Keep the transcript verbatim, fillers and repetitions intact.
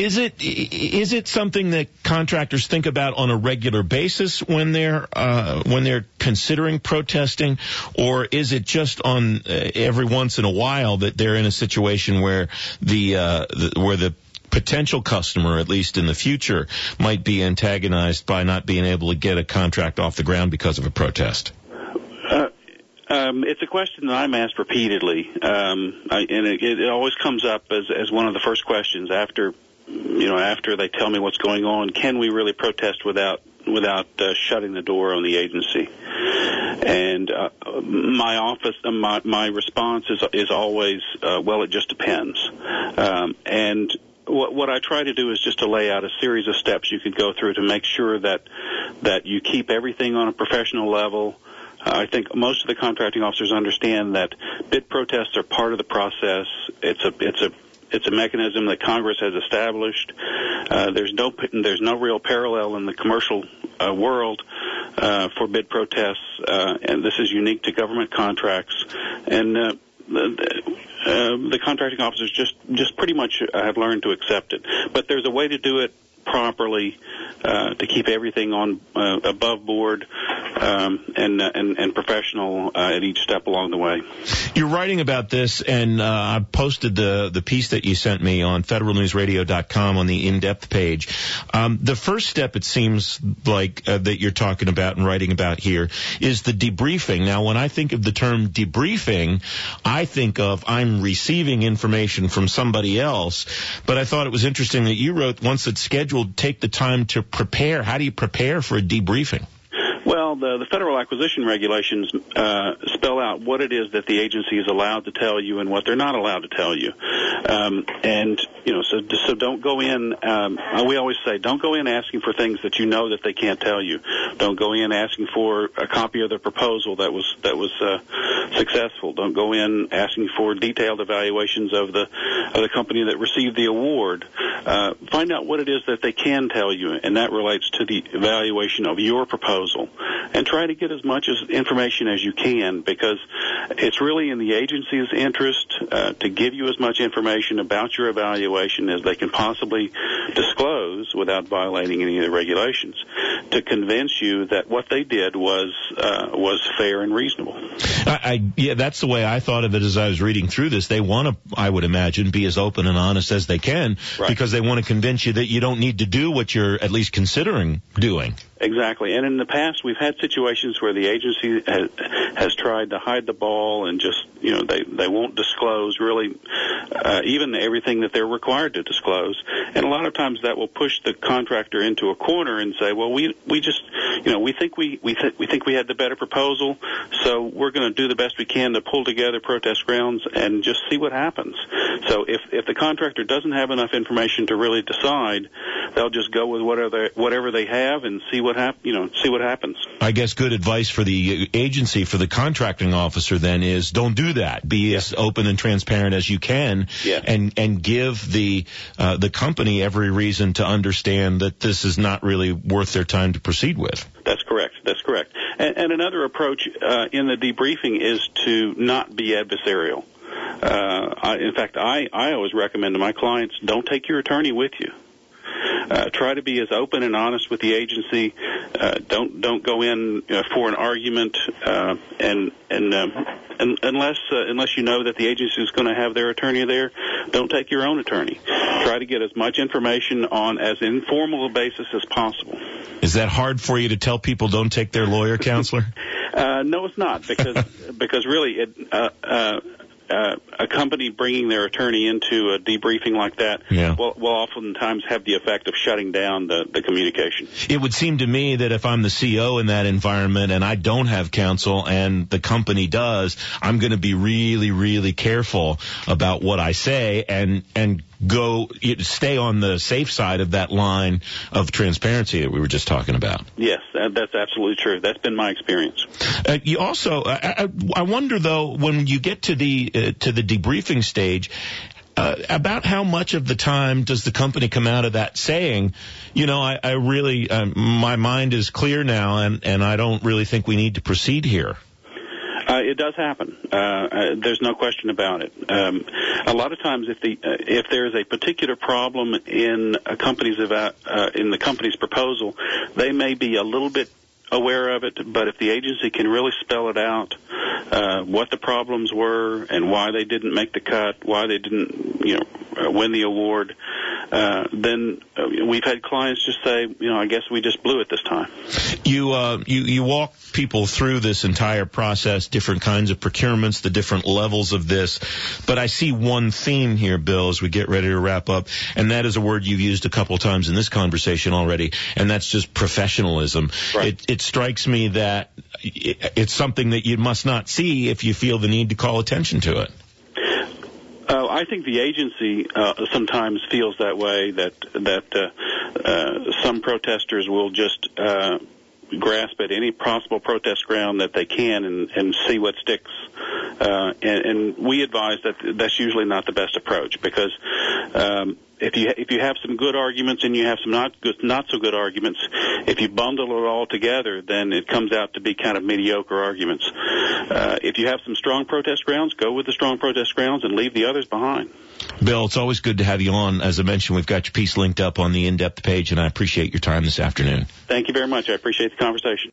Is it is it something that contractors think about on a regular basis when they're uh, when they're considering protesting, or is it just on uh, every once in a while that they're in a situation where the, uh, the where the potential customer, at least in the future, might be antagonized by not being able to get a contract off the ground because of a protest? Uh, um, it's a question that I'm asked repeatedly, um, I, and it, it always comes up as, as one of the first questions after, you know, after they tell me what's going on. Can we really protest without without uh, shutting the door on the agency? And uh, my office, uh, my my response is is always, uh, well, it just depends. Um, and What, what I try to do is just to lay out a series of steps you could go through to make sure that that you keep everything on a professional level. Uh, I think most of the contracting officers understand that bid protests are part of the process. It's a it's a it's a mechanism that Congress has established. Uh, there's no there's no real parallel in the commercial uh, world uh, for bid protests, uh, and this is unique to government contracts. And uh, the, Uh, the contracting officers just, just pretty much have learned to accept it. But there's a way to do it properly, uh, to keep everything on uh, above board um, and, uh, and and professional uh, at each step along the way. You're writing about this, and uh, I posted the the piece that you sent me on federal news radio dot com on the in-depth page. Um, the first step, it seems like, uh, that you're talking about and writing about here is the debriefing. Now, when I think of the term debriefing, I think of I'm receiving information from somebody else, but I thought it was interesting that you wrote, once it's scheduled, take the time to prepare. How do you prepare for a debriefing? Well, the, the federal acquisition regulations uh, spell out what it is that the agency is allowed to tell you and what they're not allowed to tell you. Um, and, you know, so so don't go in, um, we always say, don't go in asking for things that you know that they can't tell you. Don't go in asking for a copy of the proposal that was that was uh, successful. Don't go in asking for detailed evaluations of the of the company that received the award. Uh, find out what it is that they can tell you, and that relates to the evaluation of your proposal. And try to get as much as information as you can, because it's really in the agency's interest uh, to give you as much information about your evaluation as they can possibly disclose without violating any of the regulations, to convince you that what they did was uh, was fair and reasonable. I, I, yeah, that's the way I thought of it as I was reading through this. They want to, I would imagine, be as open and honest as they can, right, because they want to convince you that you don't need to do what you're at least considering doing. Exactly. And in the past, we've had situations where the agency has, has tried to hide the ball and just, you know, they, they won't disclose really uh, even everything that they're required to disclose. And a lot of times that will push the contractor into a corner and say, well, we we just, you know, we think we we, th- we think we had the better proposal, so we're going to do the best we can to pull together protest grounds and just see what happens. So if if the contractor doesn't have enough information to really decide, they'll just go with whatever whatever they have and see what hap- you know, see what happens. I guess good advice for the agency, for the contracting officer, then, is don't do that. Be yeah. as open and transparent as you can, yeah. and and give the uh, the company every reason to understand that this is not really worth their time to proceed with. That's correct. That's correct. And, and another approach uh, in the debriefing is to not be adversarial. Uh, I, in fact, I, I always recommend to my clients, don't take your attorney with you. Uh, try to be as open and honest with the agency. Uh, don't don't go in uh, for an argument, uh, and and, um, and unless uh, unless you know that the agency is going to have their attorney there, don't take your own attorney. Try to get as much information on as informal a basis as possible. Is that hard for you to tell people don't take their lawyer, counselor? uh, no, it's not, because because really it. Uh, uh, Uh, a company bringing their attorney into a debriefing like that yeah. will, will oftentimes have the effect of shutting down the, the communication. It would seem to me that if I'm the C O in that environment and I don't have counsel and the company does, I'm going to be really, really careful about what I say and and go stay on the safe side of that line of transparency that we were just talking about. Yes, that's absolutely true. That's been my experience. Uh, you also, I, I wonder though, when you get to the uh, to the debriefing stage, uh, about how much of the time does the company come out of that saying, you know, I, I really, um, my mind is clear now, and and I don't really think we need to proceed here. Uh, it does happen. Uh, uh, there's no question about it. Um, a lot of times, if the uh, if there is a particular problem in a company's eva- uh, in the company's proposal, they may be a little bit aware of it, but if the agency can really spell it out, uh, what the problems were and why they didn't make the cut, why they didn't, you know, uh, win the award, uh, then uh, we've had clients just say, you know, I guess we just blew it this time. You, uh, you, you walk people through this entire process, different kinds of procurements, the different levels of this, but I see one theme here, Bill, as we get ready to wrap up, and that is a word you've used a couple of times in this conversation already, and that's just professionalism. Right. It, it strikes me that it's something that you must not see if you feel the need to call attention to it. Uh, I think the agency uh, sometimes feels that way, that that uh, uh, some protesters will just uh, grasp at any possible protest ground that they can and, and see what sticks. Uh, and, and we advise that that's usually not the best approach, because um, if you if you have some good arguments and you have some not good, not so good arguments, if you bundle it all together, then it comes out to be kind of mediocre arguments. Uh, if you have some strong protest grounds, go with the strong protest grounds and leave the others behind. Bill, it's always good to have you on. As I mentioned, we've got your piece linked up on the in-depth page, and I appreciate your time this afternoon. Thank you very much. I appreciate the conversation.